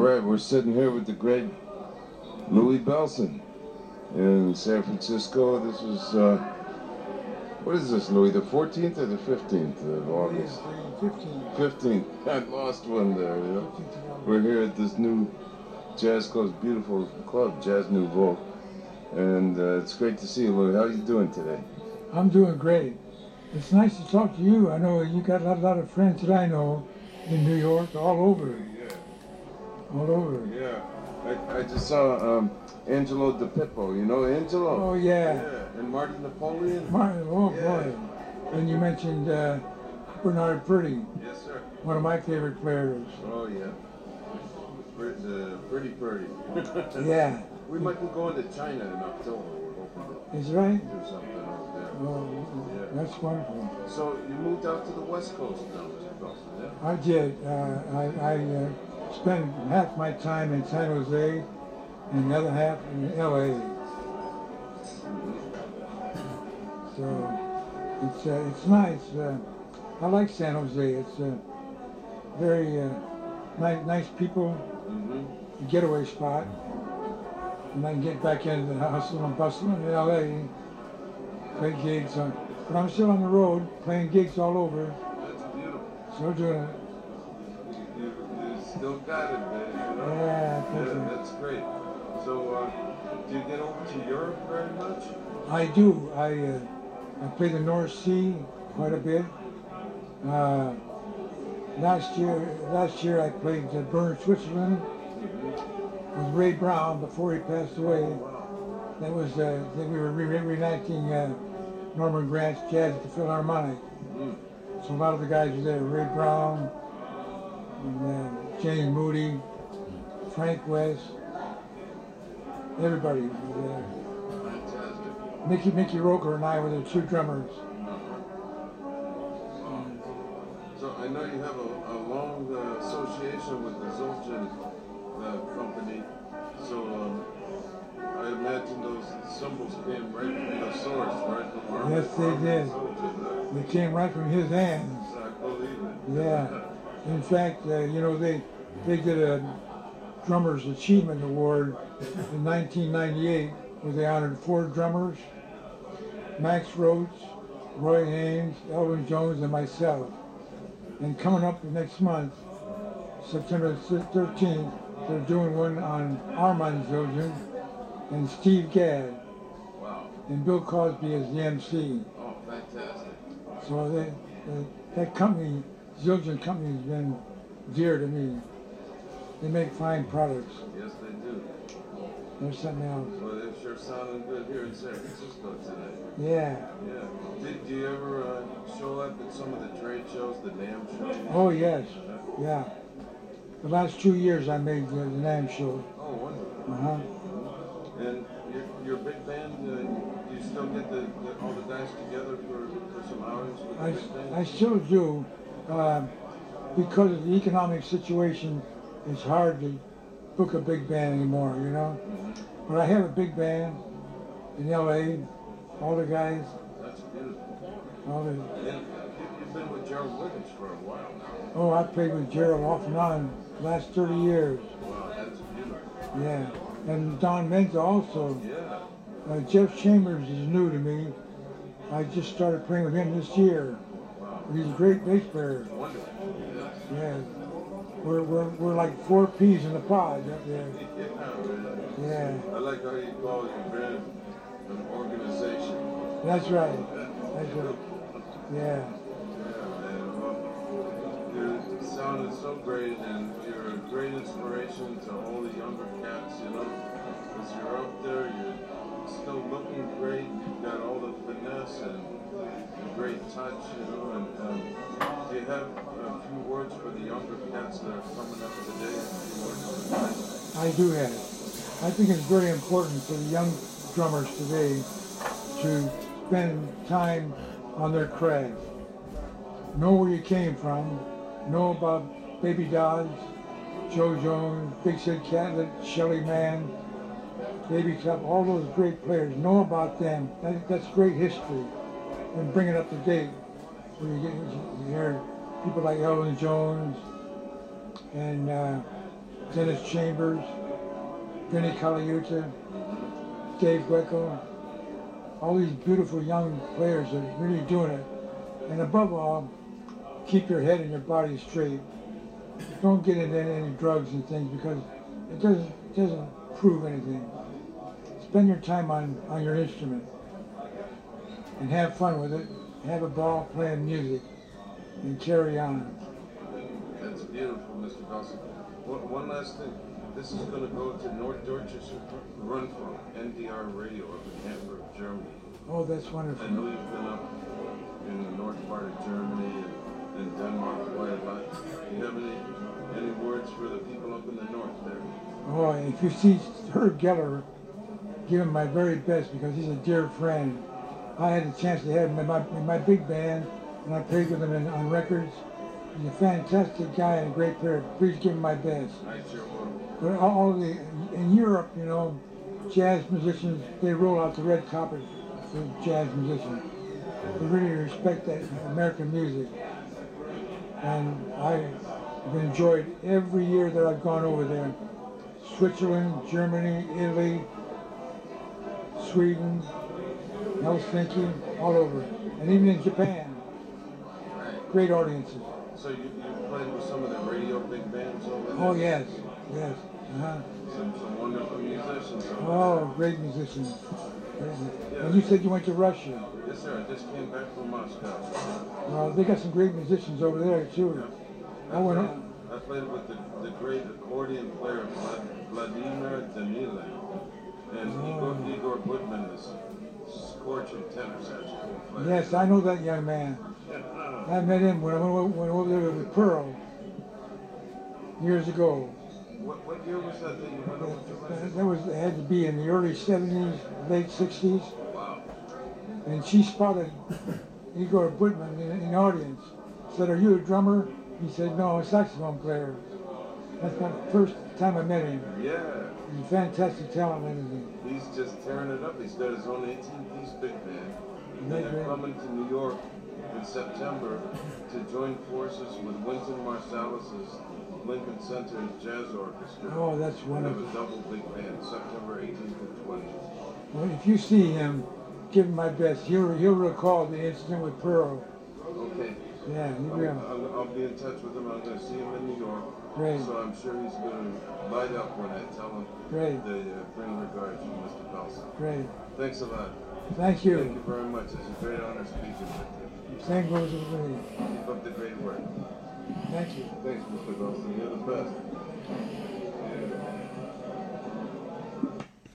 right, we're sitting here with the great Louie Bellson in San Francisco. This was, what is this, Louie, the 14th or the 15th of August? Yeah, 15th. 15th. I lost one there, you know. We're here at this new jazz club, beautiful club, Jazz Nouveau. And it's great to see you, Louie. How are you doing today? I'm doing great. It's nice to talk to you. I know you got a lot of friends that I know in New York, all over. Yeah. All over. Yeah. I just saw Angelo DePippo. You know Angelo? Oh, yeah. Yeah. And Marty Napoleon? Martin, oh, yeah. boy. And you mentioned Bernard Purdie. Yes, sir. One of my favorite players. Oh, yeah. Pretty Purdy. Yeah. We might be going to China in October. We're hoping to Is right? do something over there. Oh, Yeah. that's wonderful. So you moved out to the West Coast now, Mr. Bellson, yeah? I did. I spent half my time in San Jose and the other half in L.A. So it's nice. I like San Jose. It's very nice people, a getaway spot, and I can get back into the hustle and bustle in L.A. Play gigs, but I'm still on the road playing gigs all over. That's beautiful. Still doing it. You still got it, man. You know? Yeah, that's great. So, do you get over to Europe very much? I do. I play the North Sea quite a bit. Last year I played Bern, Switzerland with Ray Brown before he passed away. That was we were reenacting Norman Grant's Jazz at the Philharmonic. So a lot of the guys were there: Ray Brown, and, James Moody, Frank West. Everybody was there. Fantastic. Mickey Roker and I were the two drummers. So I know you have a long association with the Zildjian company. So I imagine those cymbals came right from the source, right from our. Yes, they did. They came right from his hands. I believe it. Yeah. In fact, you know, they did a Drummers Achievement Award in 1998 where they honored 4 drummers: Max Roach, Roy Haynes, Elvin Jones, and myself. And coming up next month, September 13th, they're doing one on Armand Zildjian and Steve Gadd. Wow. And Bill Cosby as the MC. Oh, fantastic. So that company, Zildjian Company, has been dear to me. They make fine products. Yes, they do. There's something else. Well, they're sure sounding good here in San Francisco today. Yeah. Yeah. Do you ever show up at some of the trade shows, the NAMM shows? Oh, yes. Yeah. The last 2 years I made the NAMM show. Oh, wonderful. Uh-huh. And your big band, do you still get all the guys together for some outings with the big band? I still do. Because of the economic situation, it's hard to book a big band anymore, you know? But I have a big band in L.A., all the guys. That's beautiful. All the, And you've been with Gerald Wiggins for a while now. oh, I played with Gerald off and on the last 30 years. Wow, that's beautiful. Yeah. And Don Menza also. Yeah. Jeff Chambers is new to me. I just started playing with him this year. Wow. He's a great bass player. Wonderful. Yes. Yeah. We're like 4 peas in a pod up there. Yeah. Yeah. I like how you call your band an organization. That's right. That's right. Yeah. Yeah, man. Well, you're sounding so great, and you're a great inspiration to all the younger cats, you know, because you're up there, you're still looking great, you've got all the finesse and great touch, you know, and do you have a few words for the younger cats that are coming up today? A few words of advice? I do have it. I think it's very important for the young drummers today to spend time on their craft. Know where you came from. Know about Baby Dodds, Joe Jones, Big Sid Catlett, Shelly Manne, Baby Club, all those great players. Know about them. That's great history. And bring it up to date. Where you hear people like Elvin Jones and Dennis Chambers, Vinnie Colaiuta, Dave Greco, all these beautiful young players that are really doing it. And above all, keep your head and your body straight. Don't get into any drugs and things because it doesn't prove anything. Spend your time on your instrument and have fun with it. Have a ball playing music and carry on. That's beautiful, Mr. Dawson. One last thing. This is going to go to North Dorchester Rundfunk, NDR Radio up in Hamburg, Germany. Oh, that's wonderful. I know you've been up in the north part of Germany and Denmark quite a lot. Do you have any words for the people up in the north there? Oh, if you see Herb Geller, give him my very best because he's a dear friend. I had the chance to have him in my big band, and I played with him on records. He's a fantastic guy and a great player. Please give him my best. I sure will. But in Europe, you know, jazz musicians, they roll out the red carpet for jazz musicians. They really respect that American music. And I've enjoyed every year that I've gone over there. Switzerland, Germany, Italy, Sweden, Helsinki, all over. And even in Japan. Great audiences. So you played with some of the radio big bands over there? Oh, yes, yes. Some wonderful musicians over Oh, great musicians. And you said you went to Russia. there. Yes, sir. I just came back from Moscow. Well, they got some great musicians over there, too. I played with the great accordion player Vladimir Danilin and Igor Goodman, this scorching tenor saxophone player. Yes, I know that young man. I met him when I went over there with Pearl years ago. What year was that you went over to Russia? It had to be in the early 70s, late 60s. Wow. And she spotted Igor Goodman in the audience. Said, "Are you a drummer?" He said, "No, a saxophone player." That's my first time I met him. Yeah. He's a fantastic talent and everything. He's just tearing it up. He's got his own 18-piece big band. And That's they're great. coming to New York in September to join forces with Wynton Marsalis's Lincoln Center Jazz Orchestra. Oh, that's They have wonderful. a double big band, September 18th and 20th. Well, if you see him, give him my best. He'll recall the incident with Pearl. Okay. Yeah, he will. I'll be in touch with him. I'm going to see him in New York. Great. So I'm sure he's going to light up when I tell him Great. the bring regards from Mr. Dawson. Great. Thanks a lot. Thank you. Thank you very much. It's a great honor speaking with you. Same goes with me. Keep up the great work. Thank you. Thanks, Mr. Dawson. You're the best.